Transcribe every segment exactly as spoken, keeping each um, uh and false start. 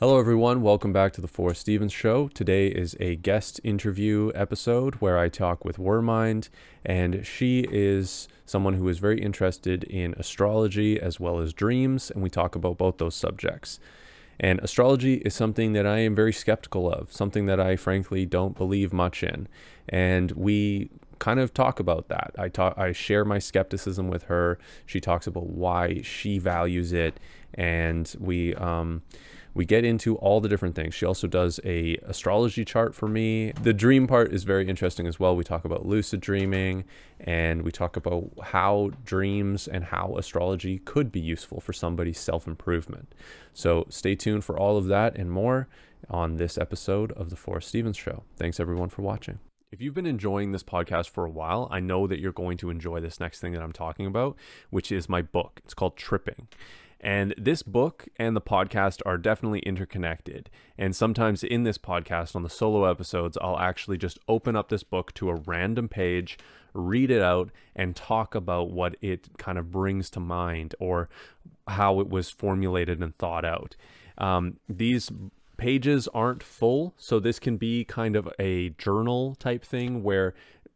Hello, everyone. Welcome back to the Forrest Stevens Show. Today is a guest interview episode where I talk with Wermind, and she is someone who is very interested in astrology as well as dreams, and we talk about both those subjects. And astrology is something that I am very skeptical of, something that I frankly don't believe much in. And we kind of talk about that. I talk, I share my skepticism with her. She talks about why she values it, and we um, we get into all the different things. She also does a astrology chart for me. The dream part is very interesting as well. We talk about lucid dreaming, and we talk about how dreams and how astrology could be useful for somebody's self-improvement. So stay tuned for all of that and more on this episode of the Forrest Stevens Show. Thanks everyone for watching. If you've been enjoying this podcast for a while, I know that you're going to enjoy this next thing that I'm talking about, which is my book. It's called Tripping. And this book and the podcast are definitely interconnected. And sometimes in this podcast, on the solo episodes, I'll actually just open up this book to a random page, read it out, and talk about what it kind of brings to mind or how it was formulated and thought out. Um, these pages aren't full, so this can be kind of a journal type thing where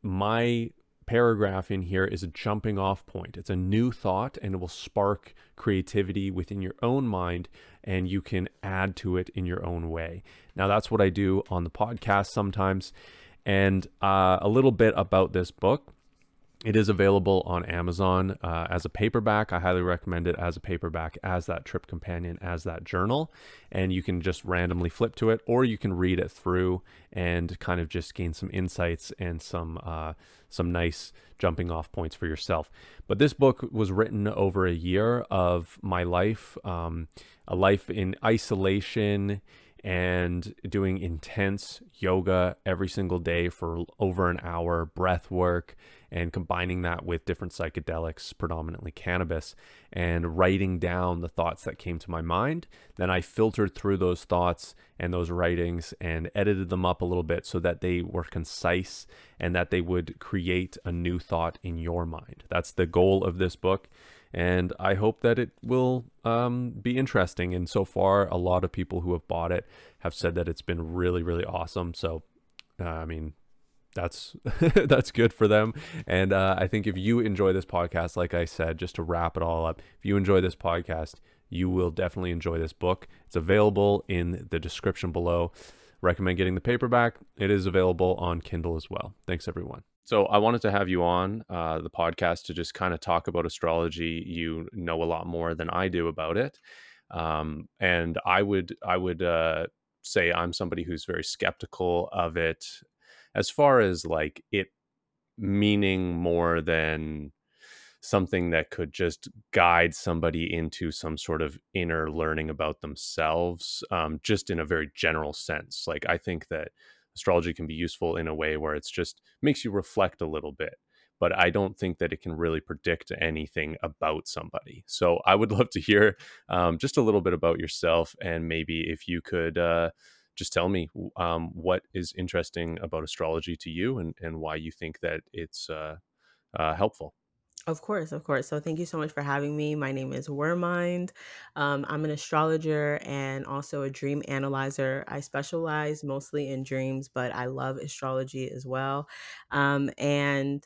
my paragraph in here is a jumping off point. It's a new thought, and it will spark creativity within your own mind, and you can add to it in your own way. Now, that's what I do on the podcast sometimes. And uh, a little bit about this book. It is available on Amazon uh, as a paperback. I highly recommend it as a paperback, as that trip companion, as that journal. And you can just randomly flip to it, or you can read it through and kind of just gain some insights and some uh, some nice jumping off points for yourself. But this book was written over a year of my life, um, a life in isolation and doing intense yoga every single day for over an hour, breath work, and combining that with different psychedelics, predominantly cannabis, and writing down the thoughts that came to my mind. Then I filtered through those thoughts and those writings and edited them up a little bit so that they were concise and that they would create a new thought in your mind. That's the goal of this book. And I hope that it will um, be interesting. And so far, a lot of people who have bought it have said that it's been really, really awesome. So, uh, I mean, that's that's good for them. And uh, I think if you enjoy this podcast, like I said, just to wrap it all up, if you enjoy this podcast, you will definitely enjoy this book. It's available in the description below. Recommend getting the paperback. It is available on Kindle as well. Thanks, everyone. So I wanted to have you on uh, the podcast to just kind of talk about astrology. You know a lot more than I do about it. Um, and I would, I would uh, say I'm somebody who's very skeptical of it as far as like it meaning more than something that could just guide somebody into some sort of inner learning about themselves, um, just in a very general sense. Like, I think that astrology can be useful in a way where it's just makes you reflect a little bit, but I don't think that it can really predict anything about somebody. So I would love to hear um, just a little bit about yourself, and maybe if you could uh, just tell me um, what is interesting about astrology to you, and, and why you think that it's uh, uh, helpful. Of course, of course. So thank you so much for having me. My name is Wermind. Um, I'm an astrologer and also a dream analyzer. I specialize mostly in dreams, but I love astrology as well. Um, and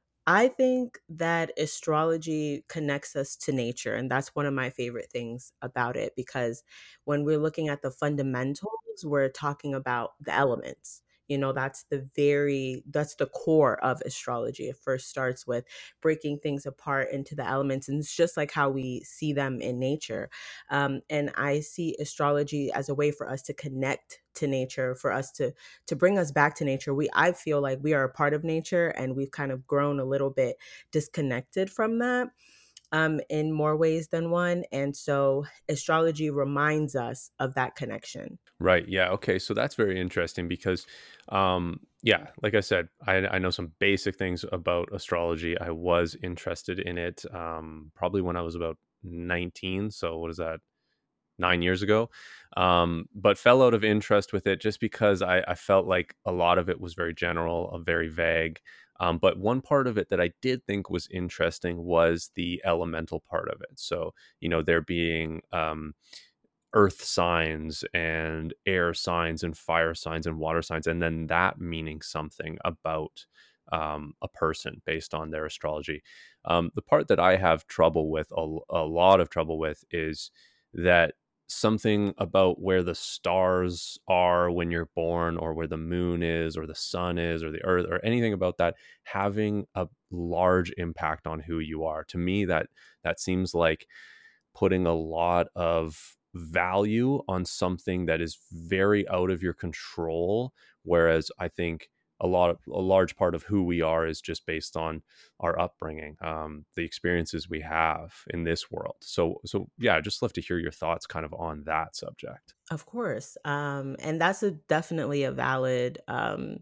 I think that astrology connects us to nature, and that's one of my favorite things about it because when we're looking at the fundamentals, we're talking about the elements. You know, that's the very that's the core of astrology. It first starts with breaking things apart into the elements, and it's just like how we see them in nature. Um, and I see astrology as a way for us to connect to nature, for us to to bring us back to nature. We I feel like we are a part of nature, and we've kind of grown a little bit disconnected from that um, in more ways than one. And so astrology reminds us of that connection. Right. Yeah. Okay. So that's very interesting because, um, yeah, like I said, I, I know some basic things about astrology. I was interested in it um, probably when I was about nineteen. So what is that? Nine years ago, um, but fell out of interest with it just because I, I felt like a lot of it was very general, uh, very vague. Um, but one part of it that I did think was interesting was the elemental part of it. So, you know, there being um, earth signs and air signs and fire signs and water signs, and then that meaning something about um, a person based on their astrology. Um, the part that I have trouble with, a, a lot of trouble with, is that something about where the stars are when you're born, or where the moon is, or the sun is, or the earth, or anything about that having a large impact on who you are. To me, that that seems like putting a lot of value on something that is very out of your control, whereas I think a lot of a large part of who we are is just based on our upbringing, um, the experiences we have in this world. So so yeah, I'd just love to hear your thoughts kind of on that subject. Of course. Um, and that's a definitely a valid um,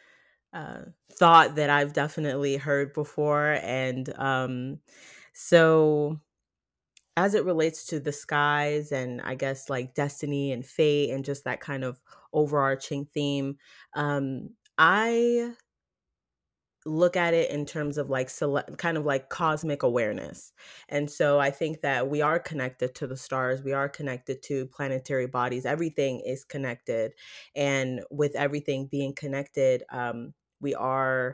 uh, thought that I've definitely heard before. And um, so, as it relates to the skies and I guess like destiny and fate and just that kind of overarching theme, um, I look at it in terms of like select kind of like cosmic awareness. And so I think that we are connected to the stars, we are connected to planetary bodies, everything is connected. And with everything being connected, um we are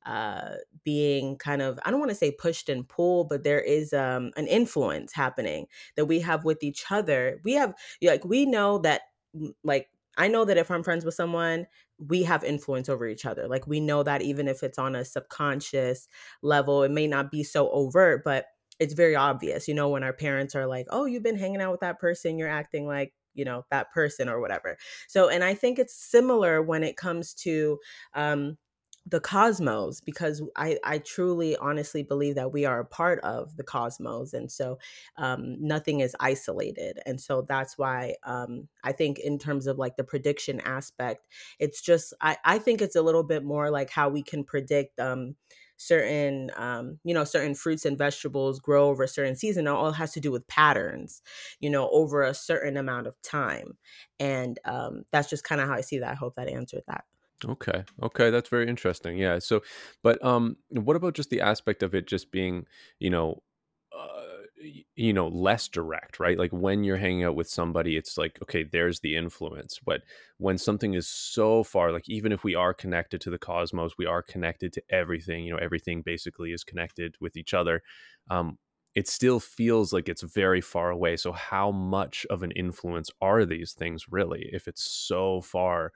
uh being kind of, I don't want to say pushed and pulled, but there is um an influence happening that we have with each other. We have, yeah, like we know that, mm, like I know that if I'm friends with someone, we have influence over each other. Like we know that even if it's on a subconscious level, it may not be so overt, but it's very obvious. You know, when our parents are like, "Oh, you've been hanging out with that person, you're acting like, you know, that person or whatever." So, and I think it's similar when it comes to um the cosmos, because I I truly honestly believe that we are a part of the cosmos, and so um nothing is isolated. And so that's why um I think in terms of like the prediction aspect, it's just I, I think it's a little bit more like how we can predict um certain um you know certain fruits and vegetables grow over a certain season. It all has to do with patterns, you know, over a certain amount of time. And um that's just kind of how I see that. I hope that answered that. Okay. Okay, that's very interesting. Yeah. So, but um, what about just the aspect of it just being, you know, uh, y- you know, less direct, right? Like when you're hanging out with somebody, it's like, okay, there's the influence. But when something is so far, like even if we are connected to the cosmos, we are connected to everything. You know, everything basically is connected with each other. Um, it still feels like it's very far away. So, how much of an influence are these things really, if it's so far?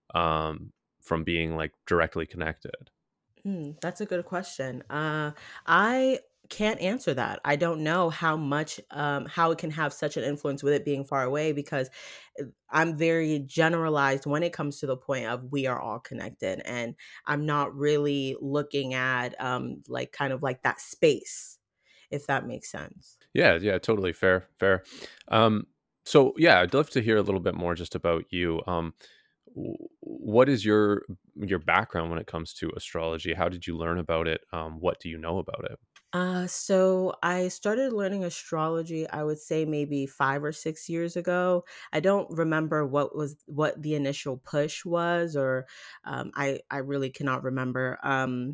Um, from being, like, directly connected? Mm, that's a good question. Uh, I can't answer that. I don't know how much, um, how it can have such an influence with it being far away, because uh, I'm very generalized when it comes to the point of we are all connected, and I'm not really looking at um, like kind of like that space, if that makes sense. Yeah, yeah, totally, fair, fair. Um, so, yeah, I'd love to hear a little bit more just about you. Um, w what is your your background when it comes to astrology? How did you learn about it? Um, what do you know about it? Uh, so I started learning astrology, I would say maybe five or six years ago. I don't remember what was what the initial push was, or um, I I really cannot remember. Um,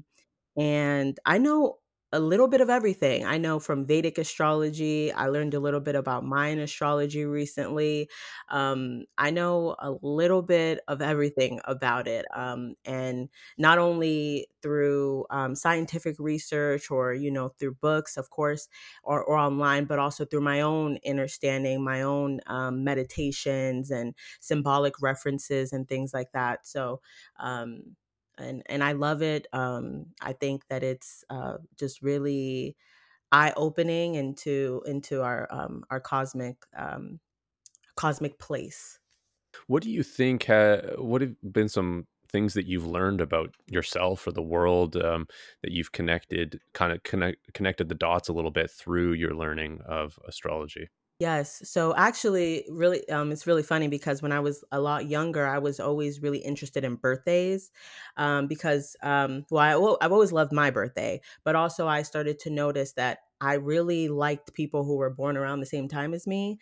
and I know a little bit of everything. I know from Vedic astrology. I learned a little bit about Mayan astrology recently. Um, I know a little bit of everything about it. Um, and not only through um, scientific research, or, you know, through books, of course, or, or online, but also through my own understanding, my own um, meditations and symbolic references and things like that. So, um, and and I love it. Um, I think that it's uh, just really eye opening into into our um, our cosmic um, cosmic place. What do you think ha what have been some things that you've learned about yourself or the world, um, that you've connected kinda connect connected the dots a little bit through your learning of astrology? Yes. So actually, really, um, it's really funny because when I was a lot younger, I was always really interested in birthdays, um, because, um, well, I, well, I've always loved my birthday, but also I started to notice that I really liked people who were born around the same time as me,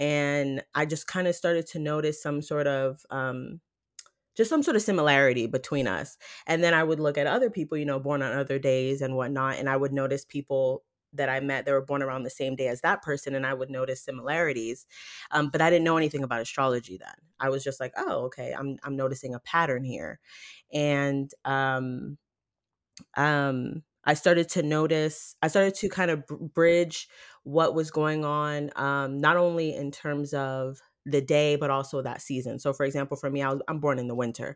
and I just kind of started to notice some sort of um, just some sort of similarity between us. And then I would look at other people, you know, born on other days and whatnot, and I would notice people. that I met, they were born around the same day as that person, and I would notice similarities. Um, but I didn't know anything about astrology then. I was just like, oh, okay, I'm I'm noticing a pattern here. And um um, I started to notice, I started to kind of br- bridge what was going on, um, not only in terms of the day, but also that season. So, for example, for me, I was, I'm born in the winter.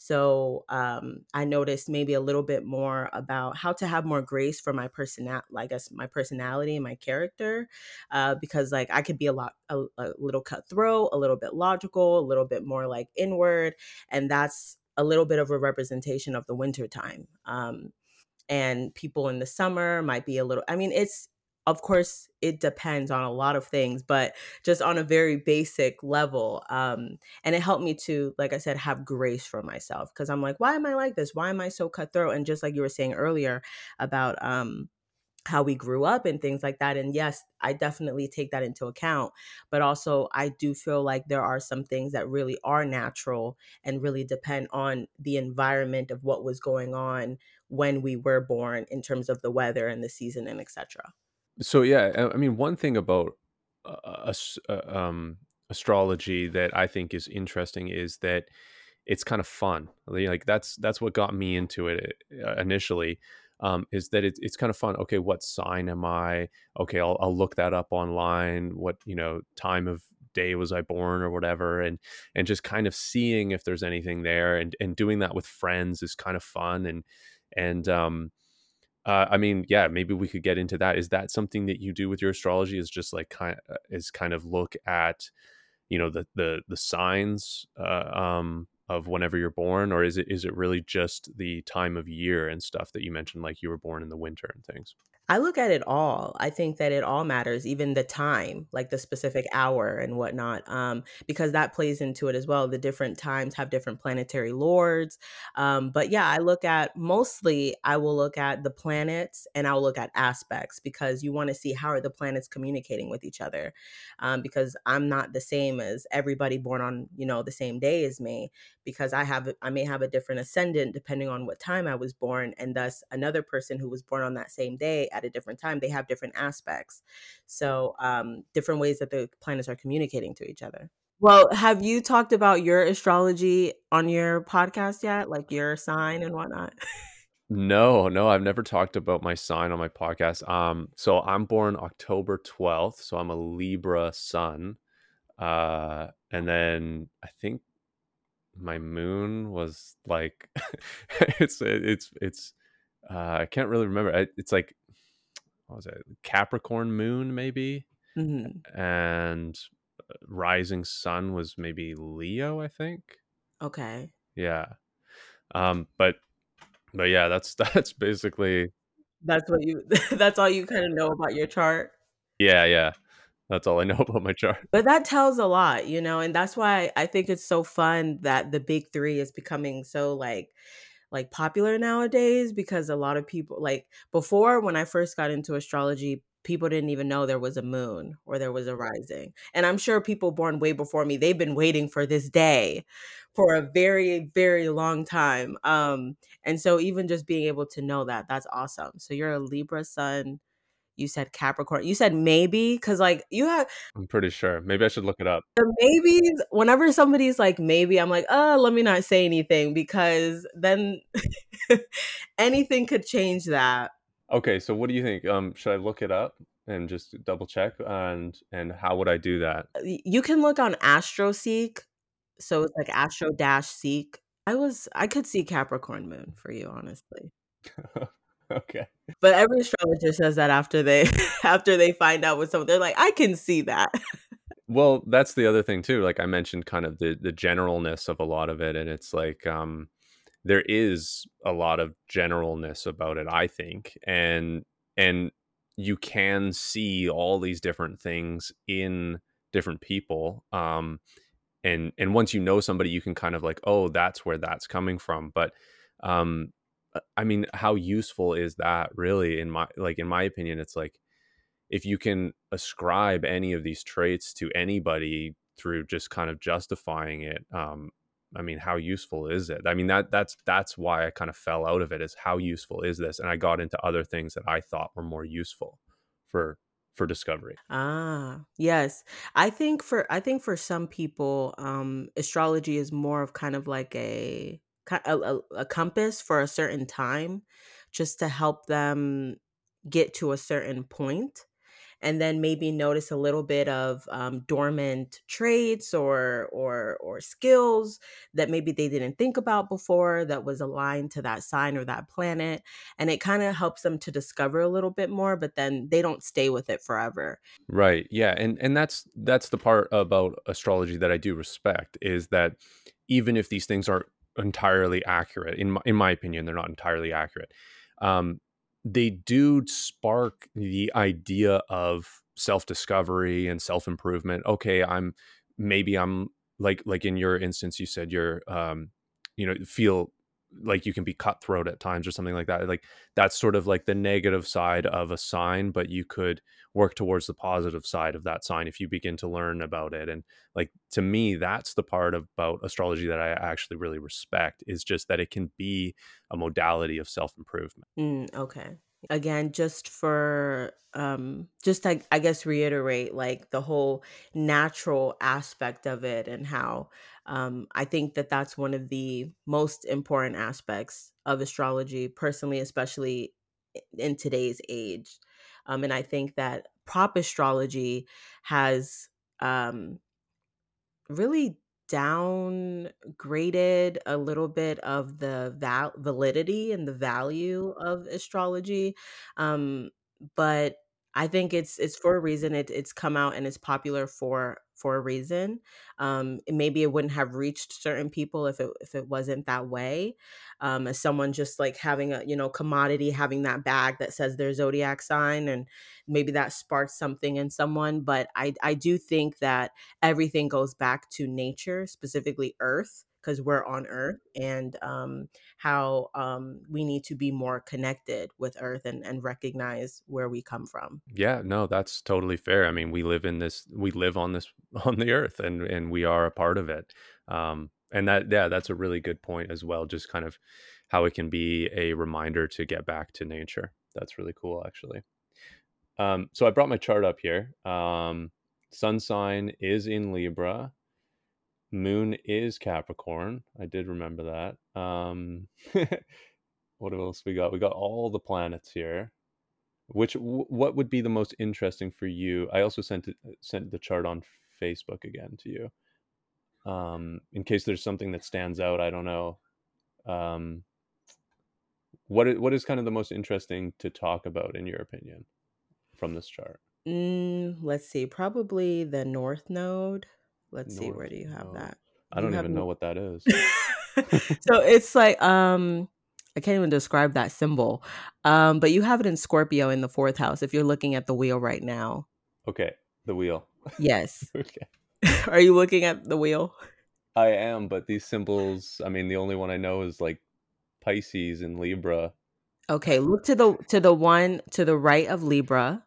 So, um, I noticed maybe a little bit more about how to have more grace for my personality, I guess my personality and my character, uh, because like I could be a lot, a, a little cutthroat, a little bit logical, a little bit more like inward. And that's a little bit of a representation of the winter time. Um, and people in the summer might be a little, I mean, it's, of course it depends on a lot of things, but just on a very basic level. Um and it helped me to, like I said, have grace for myself, because I'm like, why am I like this, why am I so cutthroat? And just like you were saying earlier about um how we grew up and things like that. And yes, I definitely take that into account. But also, I do feel like there are some things that really are natural and really depend on the environment of what was going on when we were born in terms of the weather and the season and et cetera. So yeah, I I mean, one thing about uh, as- uh, um, astrology that I think is interesting is that it's kind of fun. Like like, that's that's what got me into it uh, initially. Um, is that it's it's kind of fun. Okay, what sign am I? Okay, I'll I'll look that up online. What, you know, time of day was I born or whatever, and and just kind of seeing if there's anything there, and and doing that with friends is kind of fun. And and um uh, I mean, yeah, maybe we could get into that. Is that something that you do with your astrology? Is just like kind uh, is kind of look at, you know, the the the signs uh, um, of whenever you're born, or is it is it really just the time of year and stuff that you mentioned, like you were born in the winter and things? I look at it all. I think that it all matters, even the time, like the specific hour and whatnot, um, because that plays into it as well. The different times have different planetary lords. Um, but yeah, I look at, mostly, I will look at the planets and I'll look at aspects, because you want to see how are the planets communicating with each other. Um, because I'm not the same as everybody born on, you know, the same day as me, because I have I may have a different ascendant depending on what time I was born, and thus another person who was born on that same day at a different time, they have different aspects. So, um, different ways that the planets are communicating to each other. Well, have you talked about your astrology on your podcast yet, like your sign and whatnot? No, no, I've never talked about my sign on my podcast. Um, so I'm born October twelfth, so I'm a Libra sun. Uh, and then I think my moon was like it's it's it's uh I can't really remember. I- It's like, what was it? Capricorn moon maybe, Hmm. and uh, rising sun was maybe Leo, I think. Okay, Yeah. Um but but yeah, that's that's basically, that's what you. That's all you kind of know about your chart. yeah, yeah. That's all I know about my chart. But that tells a lot, you know, and that's why I think it's so fun that the big three is becoming so like like popular nowadays, because a lot of people, like, before, when I first got into astrology, people didn't even know there was a moon or there was a rising. And I'm sure people born way before me, they've been waiting for this day for a very, very long time. Um, and so even just being able to know that, that's awesome. So you're a Libra sun, you said Capricorn. You said maybe, because like you have I'm pretty sure. Maybe I should look it up. the maybes. Whenever somebody's like maybe, I'm like, uh, let me not say anything, because then anything could change that. Okay, so what do you think? Um, should I look it up and just double check? And and how would I do that? Y- You can look on AstroSeek. So it's like Astro dash Seek. I was I could see Capricorn moon for you, honestly. Okay. But every astrologer says that after they after they find out what something, they're like, I can see that. Well, that's the other thing too. Like I mentioned, kind of the the generalness of a lot of it, and it's like um, there is a lot of generalness about it, I think, and and you can see all these different things in different people. Um, and and once you know somebody, you can kind of like, oh, that's where that's coming from. But um, uh, I mean, how useful is that really? In my like, in my opinion, it's like if you can ascribe any of these traits to anybody through just kind of justifying it, um I mean, how useful is it? I mean, that that's that's why I kind of fell out of it, is how useful is this? And I got into other things that I thought were more useful. for for discovery. Ah, yes. I think for I think for some people, um, astrology is more of kind of like a ki- a, a, a compass for a certain time, just to help them get to a certain point, and then maybe notice a little bit of um, dormant traits or or or skills that maybe they didn't think about before that was aligned to that sign or that planet, and it kind of helps them to discover a little bit more, but then they don't stay with it forever. Right. Yeah. And and that's that's the part about astrology that I do respect, is that even if these things aren't entirely accurate, in my in my opinion, they're not entirely accurate. Um, they do spark the idea of self-discovery and self-improvement. Okay, I'm maybe I'm like like in your instance, you said you're um, you know, feel like you can be cutthroat at times or something like that. Like that's sort of like the negative side of a sign, but you could work towards the positive side of that sign if you begin to learn about it. And like to me, that's the part about astrology that I actually really respect, is just that it can be a modality of self-improvement. Mm, okay. Again, just for um just I, I guess reiterate like the whole natural aspect of it, and how um I think that that's one of the most important aspects of astrology personally, especially i- in today's age. Um and I think that prop astrology has um really downgraded a little bit of the val- validity and the value of astrology. Um, but I think it's it's for a reason. It, it's come out and it's popular for for a reason. Um, and maybe it wouldn't have reached certain people if it if it wasn't that way. Um, as someone just like having a you know commodity, having that bag that says their zodiac sign, and maybe that sparks something in someone. But I I do think that everything goes back to nature, specifically Earth, because we're on Earth, and um, how um, we need to be more connected with Earth, and, and recognize where we come from. Yeah, no, that's totally fair. I mean, we live in this, we live on this, on the earth, and and we are a part of it. Um, and that, yeah, that's a really good point as well. Just kind of how it can be a reminder to get back to nature. That's really cool, actually. Um, so I brought my chart up here. Um, sun sign is in Libra. Moon is Capricorn. I did remember that. Um, what else we got? We got all the planets here. Which wh- what would be the most interesting for you? I also sent it, sent the chart on Facebook again to you. Um, in case there's something that stands out. I don't know. Um, what is, what is kind of the most interesting to talk about in your opinion from this chart? Mm, let's see, probably the North Node. Let's see, North where do you have Node. that? I You don't have even know no- what that is. so it's like um I can't even describe that symbol. Um, but you have it in Scorpio in the fourth house if you're looking at the wheel right now. Okay, the wheel. Yes. Okay. Are you looking at the wheel? I am, but these symbols, I mean, the only one I know is like Pisces and Libra. Okay, look to the to the one to the right of Libra.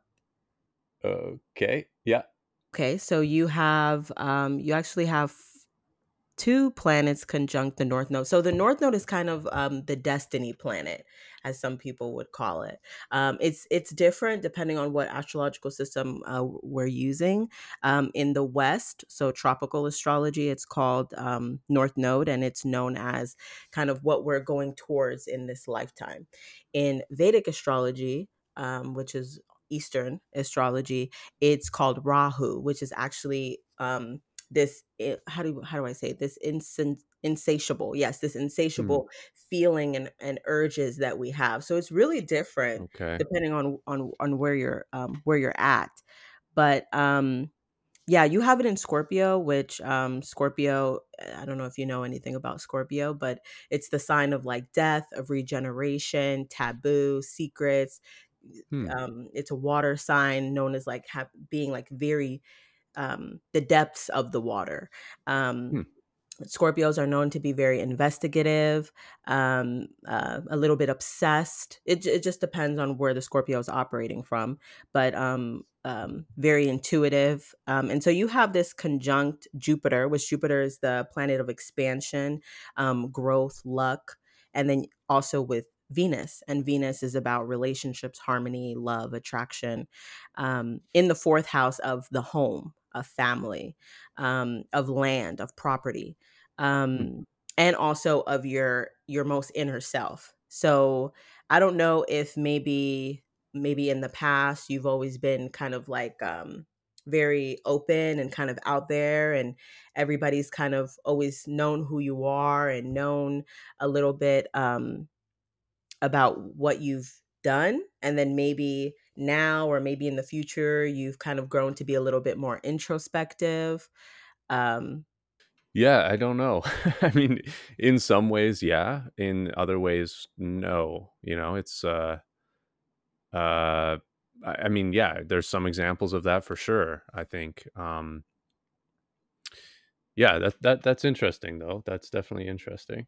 Okay. Yeah. Okay, so you have um you actually have two planets conjunct the North Node. So the North Node is kind of um, the destiny planet, as some people would call it. Um, it's it's different depending on what astrological system uh, we're using. Um, in the West, so tropical astrology, it's called um, North Node, and it's known as kind of what we're going towards in this lifetime. In Vedic astrology, um, which is Eastern astrology, it's called Rahu, which is actually um, this eh, how do how do I say it? This insin- insatiable, yes, this Hmm. insatiable feeling and, and urges that we have. So it's really different Okay. depending on on on where you're um where you're at. But um yeah, you have it in Scorpio, which um Scorpio, eh, I don't know if you know anything about Scorpio, but it's the sign of like death, of regeneration, taboo, secrets. Hmm. Um it's a water sign known as like ha- being like very um, the depths of the water. Um, Hmm. Scorpios are known to be very investigative, um, uh, a little bit obsessed. It, j- it just depends on where the Scorpio is operating from, but um, um, very intuitive. Um, and so you have this conjunct Jupiter, which Jupiter is the planet of expansion, um, growth, luck. And then also with Venus, and Venus is about relationships, harmony, love, attraction, um, in the fourth house of the home, of family, um, of land, of property, Hmm. um, and also of your your most inner self. So I don't know if maybe maybe in the past you've always been kind of like um, very open and kind of out there, and everybody's kind of always known who you are and known a little bit. Um, about what you've done, and then maybe now or maybe in the future you've kind of grown to be a little bit more introspective. um Yeah, I don't know. I mean, in some ways, yeah. In other ways, no. You know, it's uh uh I I mean, yeah, there's some examples of that for sure, I think. Um yeah, that that that's interesting though. That's definitely interesting.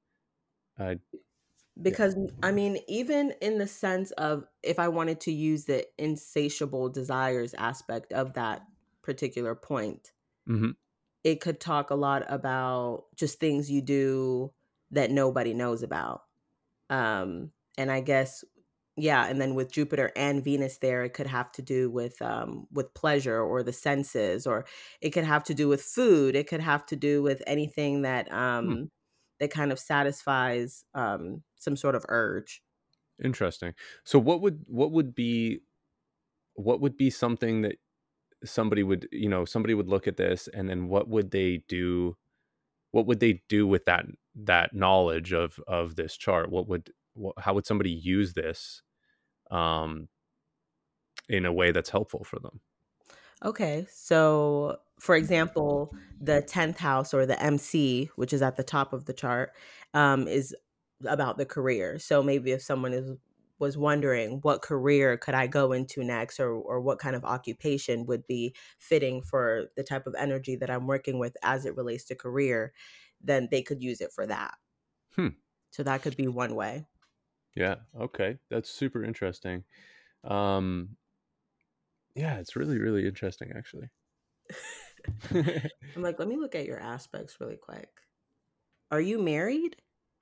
I Yeah. because I mean, even in the sense of if I wanted to use the insatiable desires aspect of that particular point, Mhm. it could talk a lot about just things you do that nobody knows about. Um, and I guess, yeah, and then with Jupiter and Venus there, it could have to do with um, with pleasure or the senses, or it could have to do with food. It could have to do with anything that Hmm. um, that kind of satisfies um, some sort of urge. Interesting. So what would what would be what would be something that somebody would, you know, somebody would look at this and then what would they do what would they do with that that knowledge of of this chart? What would what, how would somebody use this um in a way that's helpful for them? Okay. So, for example, the tenth house or the M C, which is at the top of the chart, um, is about the career. So maybe if someone is was wondering what career could I go into next, or or what kind of occupation would be fitting for the type of energy that I'm working with as it relates to career, then they could use it for that. Hmm. So that could be one way. Yeah. Okay. That's super interesting. Um yeah, it's really really interesting actually. I'm like, let me look at your aspects really quick. Are you married?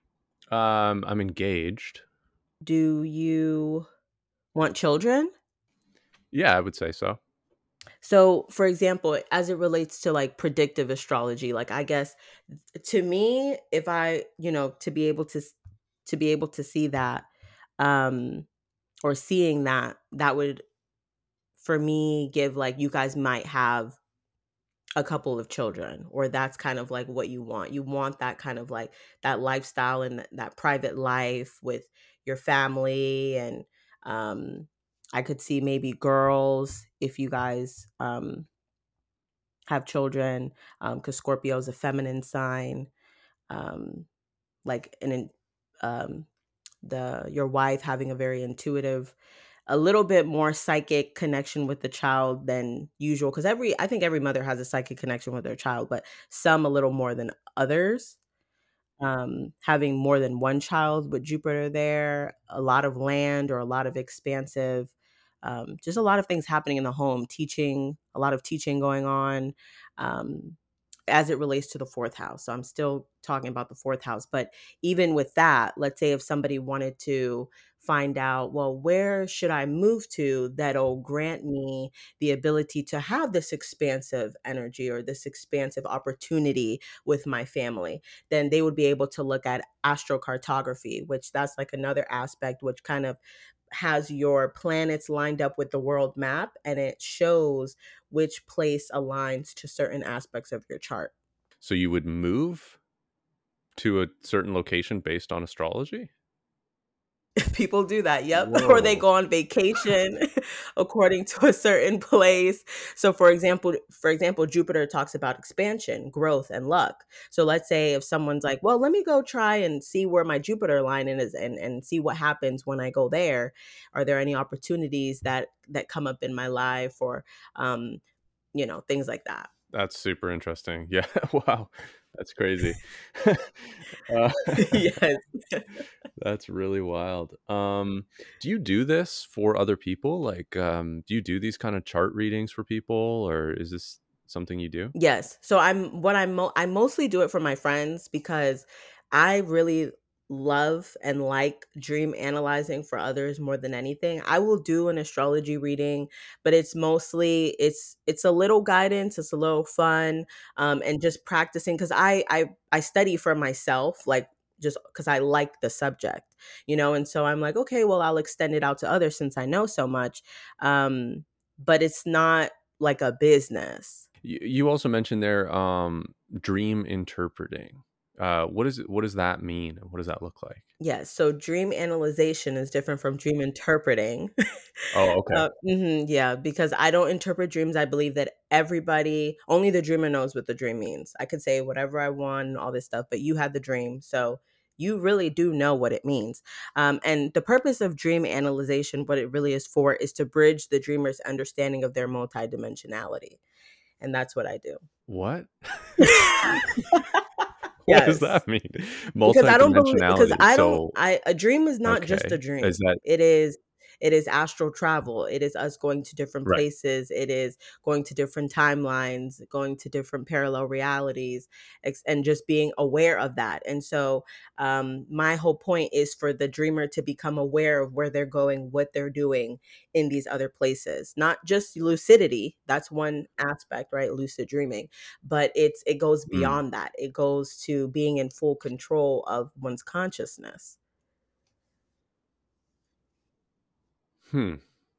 um I'm engaged. Do you want children? Yeah, I would say so. So, for example, as it relates to like predictive astrology, like I guess to me, if I, you know, to be able to s- to be able to see that um or seeing that, that would for me give like you guys might have a couple of children, or that's kind of like what you want. You want that kind of like that lifestyle and that, that private life with your family, and um I could see maybe girls if you guys um have children, because Scorpio is a feminine sign, um, like an in- um, the your wife having a very intuitive, a little bit more psychic connection with the child than usual. Because every I think every mother has a psychic connection with their child, but some a little more than others. Um, having more than one child with Jupiter there, a lot of land or a lot of expansive, um, just a lot of things happening in the home, teaching, a lot of teaching going on. Um, as it relates to the fourth house. So I'm still talking about the fourth house. But even with that, let's say if somebody wanted to find out, well, where should I move to that'll grant me the ability to have this expansive energy or this expansive opportunity with my family, then they would be able to look at astrocartography, which that's like another aspect which kind of has your planets lined up with the world map, and it shows which place aligns to certain aspects of your chart. So you would move to a certain location based on astrology? People do that, yep. Or they Whoa. go on vacation according to a certain place. So for example, for example, Jupiter talks about expansion, growth, and luck. So let's say if someone's like, well, let me go try and see where my Jupiter line is, and, and see what happens when I go there. Are there any opportunities that that come up in my life, or um, you know, things like that. That's super interesting. Yeah, wow. That's crazy. Uh, Yes. that's really wild. Um, do you do this for other people? Like, um, do you do these kind of chart readings for people, or is this something you do? Yes. So I'm what I'm mo- I mostly do it for my friends because I really love and like dream analyzing for others more than anything. I will do an astrology reading, but it's mostly it's it's a little guidance, it's a little fun, um, and just practicing because I I I study for myself, like just because I like the subject, you know, and so I'm like, okay, well, I'll extend it out to others since I know so much. Um, but it's not like a business. You, you also mentioned there um, dream interpreting. Uh, what is it, what does that mean? What does that look like? Yes, so dream analyzation is different from dream interpreting. Oh, okay. Uh, mhm, yeah, because I don't interpret dreams. I believe that everybody, only the dreamer knows what the dream means. I could say whatever I want and all this stuff, but you had the dream, so you really do know what it means. Um, and the purpose of dream analyzation, what it really is for, is to bridge the dreamer's understanding of their multidimensionality, and that's what I do. What? What does Yes. that mean? Because I don't believe because Multidimensionality. I don't So, I a dream is not just a okay. Is dream. that It is it is astral travel. It is us going to different right? places. It is going to different timelines, going to different parallel realities, ex- and just being aware of that. And so, um, my whole point is for the dreamer to become aware of where they're going, what they're doing in these other places. Not just lucidity. That's one aspect, right? Lucid dreaming, but it's it goes Mm. beyond that. It goes to being in full control of one's consciousness. Hmm.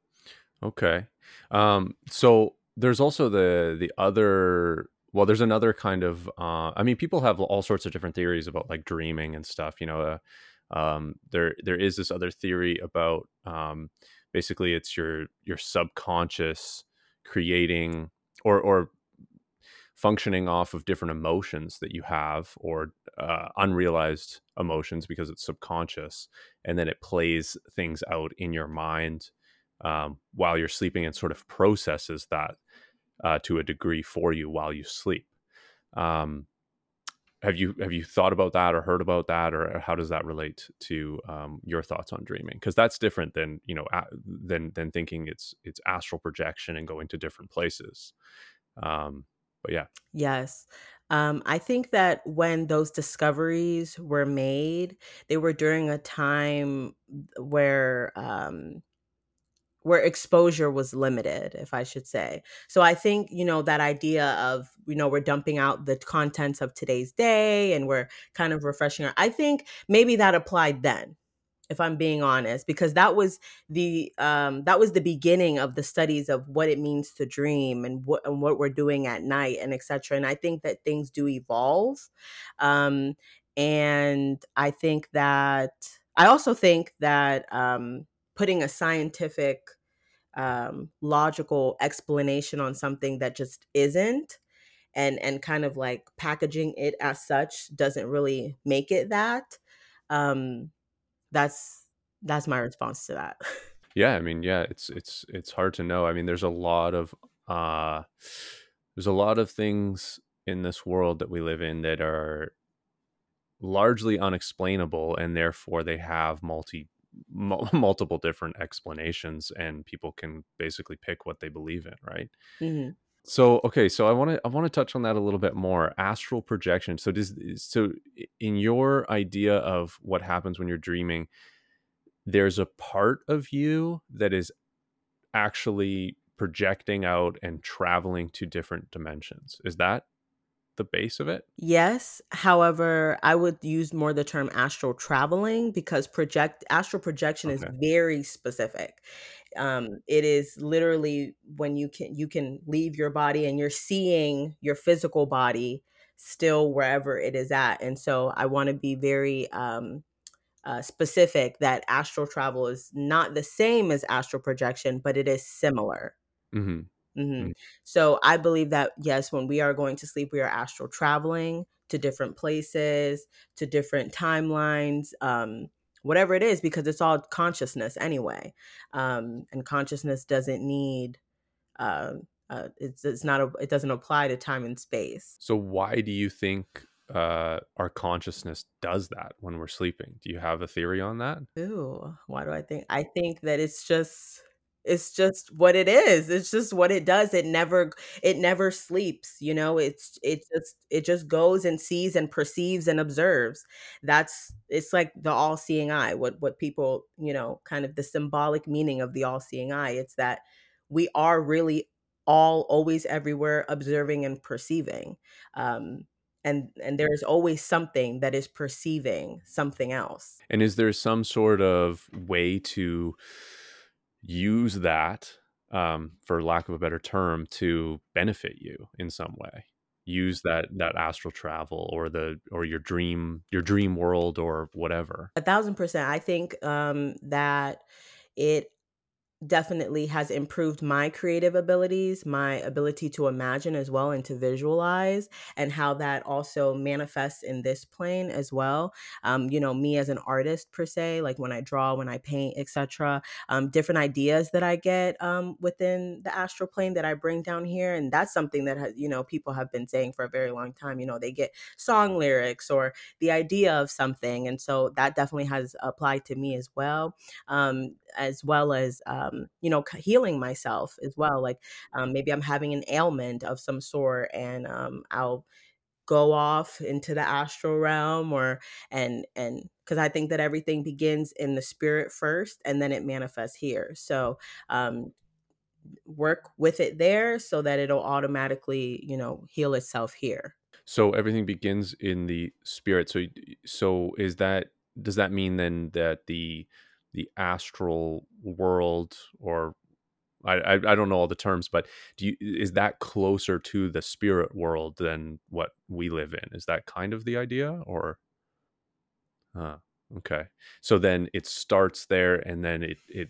Okay. Um, so there's also the the other well, there's another kind of uh I mean people have all sorts of different theories about like dreaming and stuff, you know, uh, um there there is this other theory about um basically it's your your subconscious creating or or functioning off of different emotions that you have or uh, unrealized emotions because it's subconscious and then it plays things out in your mind um, while you're sleeping and sort of processes that uh, to a degree for you while you sleep. um, have you have you thought about that or heard about that, or how does that relate to um, your thoughts on dreaming? Because that's different than you know a- than than thinking it's it's astral projection and going to different places. um, but yeah. Yes. Um, I think that when those discoveries were made, they were during a time where um, where exposure was limited, if I should say. So I think, you know, that idea of, you know, we're dumping out the contents of today's day and we're kind of refreshing our, I think maybe that applied then, if I'm being honest, because that was the um, that was the beginning of the studies of what it means to dream and what and what we're doing at night and et cetera. And I think that things do evolve, um, and I think that I also think that um, putting a scientific, um, logical explanation on something that just isn't, and and kind of like packaging it as such doesn't really make it that. Um, that's that's my response to that. Yeah, I mean, yeah, it's it's it's hard to know. I mean, there's a lot of uh there's a lot of things in this world that we live in that are largely unexplainable and therefore they have multi mul- multiple different explanations and people can basically pick what they believe in, right? Mhm. So, okay, so I want to I want to touch on that a little bit more. Astral projection. So does so i- in your idea of what happens when you're dreaming, there's a part of you that is actually projecting out and traveling to different dimensions. Is that the base of it? Yes, however, I would use more the term astral traveling because project astral projection is Okay. very specific. Um, it is literally when you can you can leave your body and you're seeing your physical body still wherever it is at. And so I want to be very um uh, specific that astral travel is not the same as astral projection, but it is similar. Mhm. Mhm. Mm. So I believe that yes, when we are going to sleep, we are astral traveling to different places, to different timelines, um, whatever it is, because it's all consciousness anyway. Um, and consciousness doesn't need uh, uh, it's it's not a, it doesn't apply to time and space. So why do you think uh, our consciousness does that when we're sleeping? Do you have a theory on that? Ooh, why do I think? I think that it's just. It's just what it is. It's just what it does. It never it never sleeps, you know? It's it just it just goes and sees and perceives and observes. That's it's like the all-seeing eye. What what people, you know, kind of the symbolic meaning of the all-seeing eye. It's that we are really all always everywhere observing and perceiving. Um and and there's always something that is perceiving something else. And is there some sort of way to use that, um, for lack of a better term, to benefit you in some way? Use that that astral travel or the or your dream your dream world or whatever. A thousand percent. I think um that it definitely has improved my creative abilities, my ability to imagine as well and to visualize, and how that also manifests in this plane as well. Um, you know, me as an artist per se, like when I draw, when I paint, et cetera. Um, different ideas that I get um, within the astral plane that I bring down here, and that's something that has, you know, people have been saying for a very long time. You know, they get song lyrics or the idea of something, and so that definitely has applied to me as well, um, as well as um, you know c- healing myself as well. Like um, maybe I'm having an ailment of some sort, and um, I'll go off into the astral realm, or and and because I think that everything begins in the spirit first, and then it manifests here. So um, work with it there so that it'll automatically, you know, heal itself here. So everything begins in the spirit. So y- so is that does that mean then that the the astral world or I, I I don't know all the terms, but do you is that closer to the spirit world than what we live in? Is that kind of the idea, or uh, okay? So then it starts there, and then it it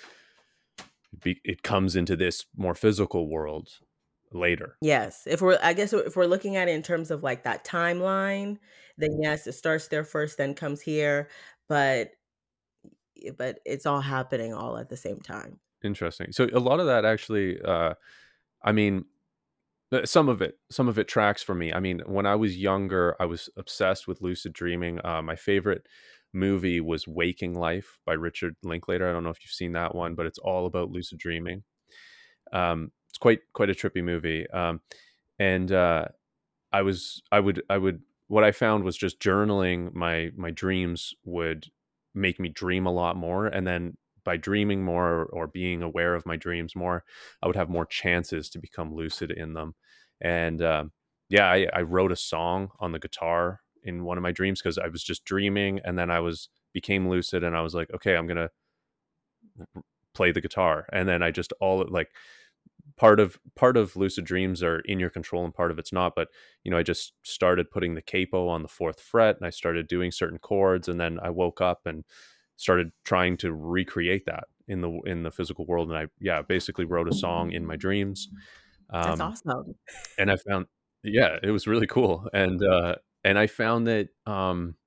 be, it comes into this more physical world later. Yes, if we're I guess if we're looking at it in terms of like that timeline, then yes, it starts there first, then comes here, but but it's all happening all at the same time. Interesting. So a lot of that actually, uh, I mean, Uh, some of it some of it tracks for me. I mean, when I was younger, I was obsessed with lucid dreaming. Uh, my favorite movie was Waking Life by Richard Linklater. I don't know if you've seen that one, but it's all about lucid dreaming. Um, it's quite quite a trippy movie. Um, and uh, I was I would I would what I found was just journaling my my dreams would make me dream a lot more, and then by dreaming more or being aware of my dreams more, I would have more chances to become lucid in them. And um, yeah, I, I wrote a song on the guitar in one of my dreams because I was just dreaming, and then I was became lucid, and I was like, okay, I'm gonna play the guitar, and then I just all like part of part of lucid dreams are in your control and part of it's not, but you know I just started putting the capo on the fourth fret, and I started doing certain chords, and then I woke up and started trying to recreate that in the in the physical world, and I yeah basically wrote a song in my dreams. That's um awesome. and I found yeah it was really cool, and uh and I found that um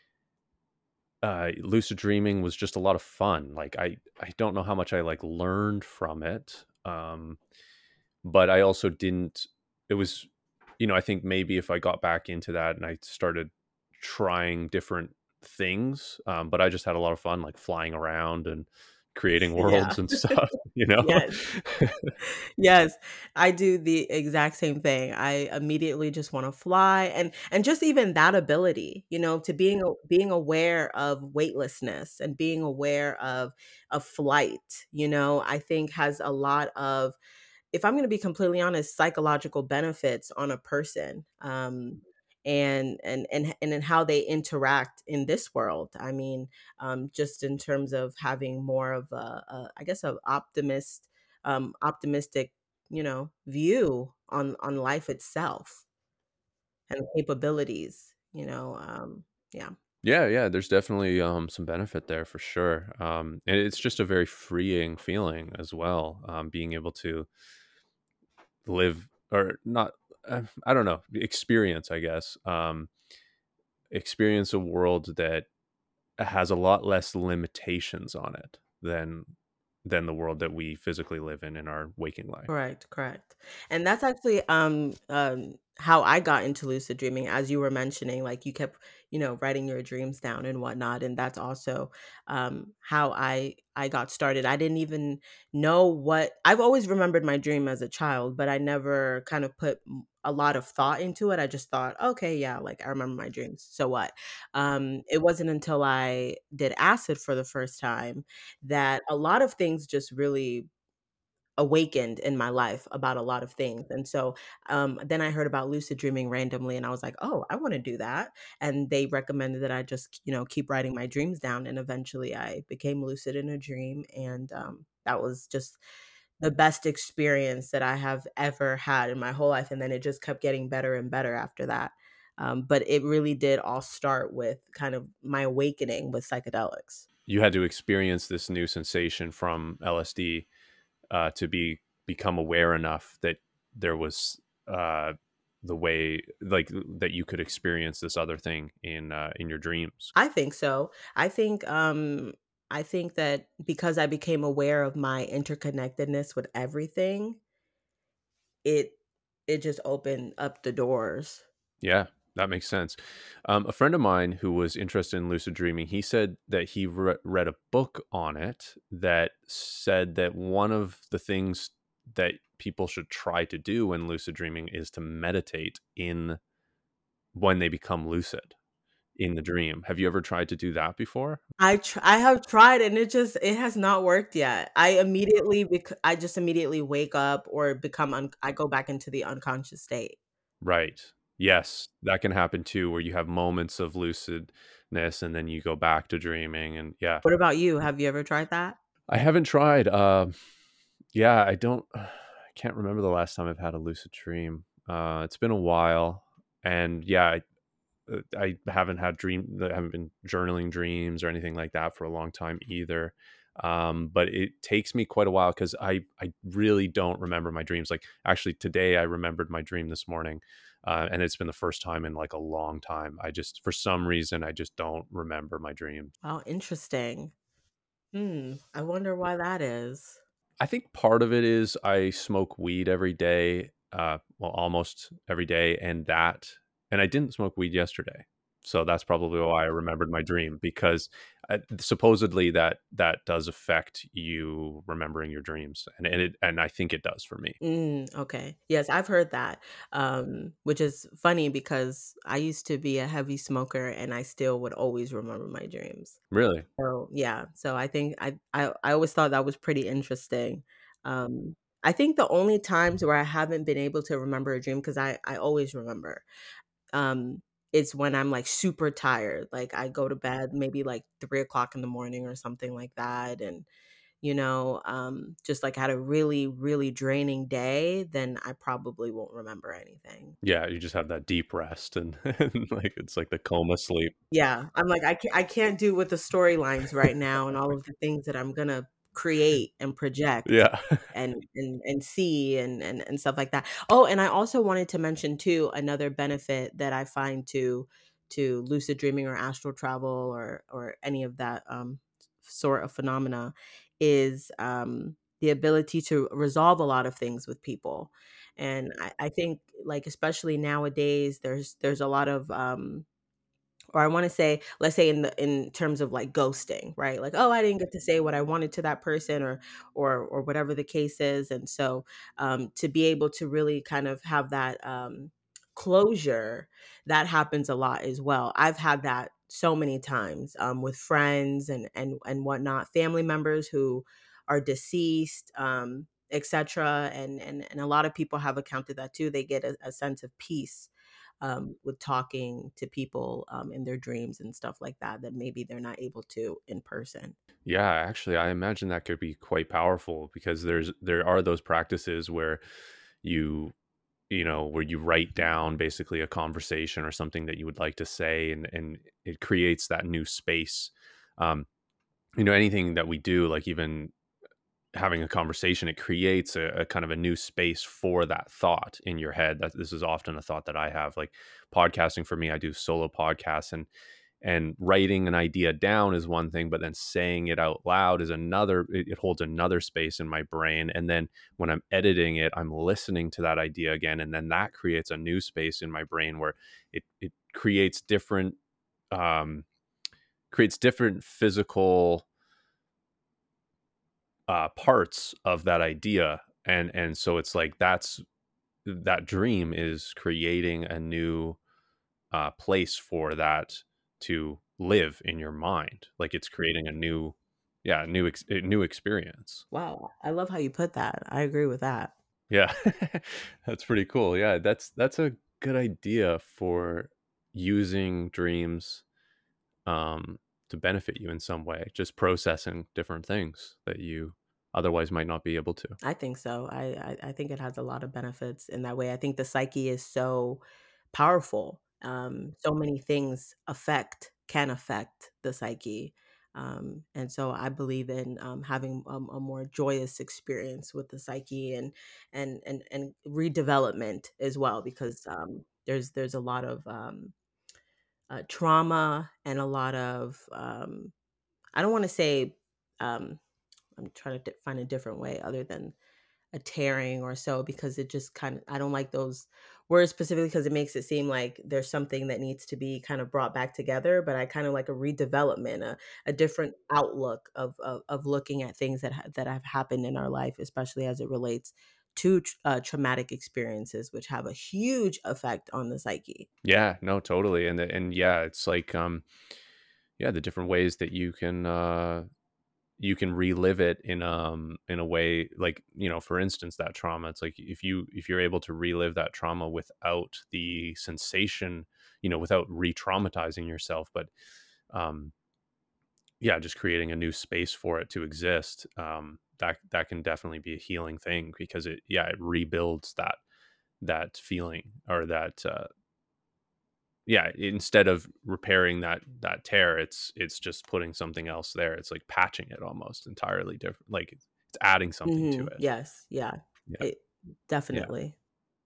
uh lucid dreaming was just a lot of fun. Like i i don't know how much I like learned from it, um but I also didn't it was you know, I think maybe if I got back into that and I started trying different things, um, but I just had a lot of fun, like flying around and creating Yeah. worlds and stuff, you know? Yes. Yes, I do the exact same thing. I immediately just wanna fly, and and just even that ability, you know, to being a being aware of weightlessness and being aware of of flight, you know, I think has a lot of, if I'm gonna be completely honest, psychological benefits on a person, um, and and and and in how they interact in this world. I mean, um, just in terms of having more of a, a I guess, a optimist, um, optimistic, you know, view on on life itself and capabilities. You know, um, yeah. Yeah, yeah, there's definitely, um, some benefit there for sure, um, and it's just a very freeing feeling as well, um, being able to live or not, uh, I don't know, experience, I guess, um, experience a world that has a lot less limitations on it than than the world that we physically live in in our waking life. Correct, correct. And that's actually um um how I got into lucid dreaming, as you were mentioning, like you kept, you know, writing your dreams down and whatnot. And that's also um, how I I got started. I didn't even know what I've always remembered my dream as a child, but I never kind of put m- a lot of thought into it. I just thought, okay, yeah, like I remember my dreams. So what? Um, it wasn't until I did acid for the first time that a lot of things just really awakened in my life about a lot of things. And so um, then I heard about lucid dreaming randomly and I was like, oh, I want to do that. And they recommended that I just, you know, keep writing my dreams down. And eventually I became lucid in a dream. And um, that was just the best experience that I have ever had in my whole life. And then it just kept getting better and better after that. Um, but it really did all start with kind of my awakening with psychedelics. You had to experience this new sensation from L S D uh, to be become aware enough that there was uh, the way like that you could experience this other thing in uh, in your dreams. I think so. I think um I think that because I became aware of my interconnectedness with everything, it it just opened up the doors. Yeah, that makes sense. Um, a friend of mine who was interested in lucid dreaming, he said that he re- read a book on it that said that one of the things that people should try to do when lucid dreaming is to meditate in when they become lucid in the dream. Have you ever tried to do that before? I tr- I have tried and it just it has not worked yet. I immediately bec- I just immediately wake up or become un- I go back into the unconscious state. Right. Yes, that can happen too, where you have moments of lucidness and then you go back to dreaming. And yeah, What about you? Have you ever tried that? I haven't tried. Um, yeah, I don't. I can't remember the last time I've had a lucid dream. Uh, it's been a while, and yeah, I, uh, I haven't had dream. I haven't been journaling dreams or anything like that for a long time either. Um, but it takes me quite a while because I I really don't remember my dreams. Like actually today, I remembered my dream this morning, uh, and it's been the first time in like a long time. I just for some reason I just don't remember my dreams. Oh, interesting. Hmm. I wonder why that is. I think part of it is I smoke weed every day, uh, well, almost every day, and that, and I didn't smoke weed yesterday, so that's probably why I remembered my dream because uh, supposedly that that does affect you remembering your dreams, and, and it and I think it does for me. Mm, okay. Yes, I've heard that. Um, which is funny because I used to be a heavy smoker and I still would always remember my dreams. Really? So, yeah. So I think I I I always thought that was pretty interesting. Um, I think the only times where I haven't been able to remember a dream because I I always remember um it's when I'm like super tired. Like I go to bed maybe like three o'clock in the morning or something like that. And you know, um, just like had a really, really draining day, then I probably won't remember anything. Yeah, you just have that deep rest, and, and like it's like the coma sleep. Yeah, I'm like, I can't, I can't do with the storylines right now and all of the things that I'm gonna create and project Yeah, and and and see and and and stuff like that. Oh, and I also wanted to mention too another benefit that I find to to lucid dreaming or astral travel or or any of that um sort of phenomena is um the ability to resolve a lot of things with people. And I, I think like especially nowadays there's there's a lot of um or I want to say, let's say in the in terms of like ghosting, right? Like, oh, I didn't get to say what I wanted to that person, or or or whatever the case is. And so, um, to be able to really kind of have that um, closure, that happens a lot as well. I've had that so many times um, with friends and and and whatnot, family members who are deceased. Um, etc and and and a lot of people have accounted that too. They get a, a sense of peace um, with talking to people um, in their dreams and stuff like that that maybe they're not able to in person. yeah. Actually, I imagine that could be quite powerful because there's there are those practices where you you know, where you write down basically a conversation or something that you would like to say, and and it creates that new space. Um, you know, anything that we do, like even having a conversation, it creates a, a kind of a new space for that thought in your head. That this is often a thought that I have. Like podcasting for me, I do solo podcasts, and and writing an idea down is one thing, but then saying it out loud is another. It, it holds another space in my brain, and then when I'm editing it, I'm listening to that idea again, and then that creates a new space in my brain where it it creates different um creates different physical uh parts of that idea. And and so it's like that's that dream is creating a new uh, place for that to live in your mind. Like it's creating a new, yeah, new, ex- a new experience. Wow, I love how you put that. I agree with that. Yeah, that's pretty cool. Yeah, that's that's a good idea for using dreams um, to benefit you in some way. Just processing different things that you otherwise might not be able to. I think so. I, I I think it has a lot of benefits in that way. I think the psyche is so powerful. Um, so many things affect can affect the psyche, um, and so I believe in um, having um, a more joyous experience with the psyche and and and and redevelopment as well, because um, there's there's a lot of um, uh, trauma and a lot of um, I don't want to say um, I'm trying to di- find a different way other than a tearing or so, because it just kind of I don't like those words specifically because it makes it seem like there's something that needs to be kind of brought back together, but I kind of like a redevelopment, a, a different outlook of, of of looking at things that ha- that have happened in our life, especially as it relates to tr- uh, traumatic experiences, which have a huge effect on the psyche. Yeah, no, totally. And the, and yeah, it's like um, yeah, the different ways that you can uh you can relive it in um in a way, like, you know, for instance, that trauma, it's like if you if you're able to relive that trauma without the sensation, you know, without re-traumatizing yourself, but um yeah, just creating a new space for it to exist, um that that can definitely be a healing thing, because it, yeah, it rebuilds that that feeling, or that uh yeah, instead of repairing that that tear, it's it's just putting something else there. It's like patching it almost entirely different, like it's it's adding something to Hmm. it. Yes, yeah, Yeah, it yeah. definitely.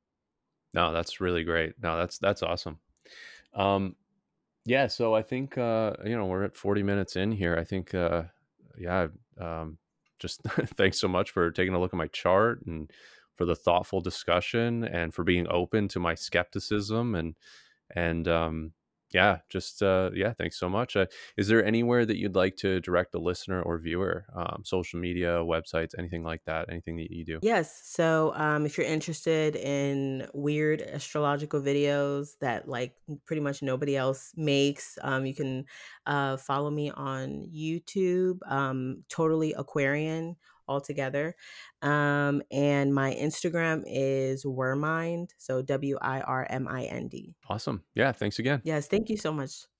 No, that's really great. No, that's that's awesome. Um, yeah, so I think uh, you know, we're at forty minutes in here. I think uh, yeah, um, just thanks so much for taking a look at my chart, and for the thoughtful discussion, and for being open to my skepticism, and and um, yeah, just uh, yeah, thanks so much. Uh, is there anywhere that you'd like to direct a listener or viewer? Um, social media, websites, anything like that? Anything that you do? Yes. So, um, if you're interested in weird astrological videos that like pretty much nobody else makes, um, you can uh, follow me on YouTube, um, Totally Aquarian altogether. Um, and my Instagram is Wormind. So W I R M I N D. Awesome. Yeah, thanks again. Yes. Thank you so much.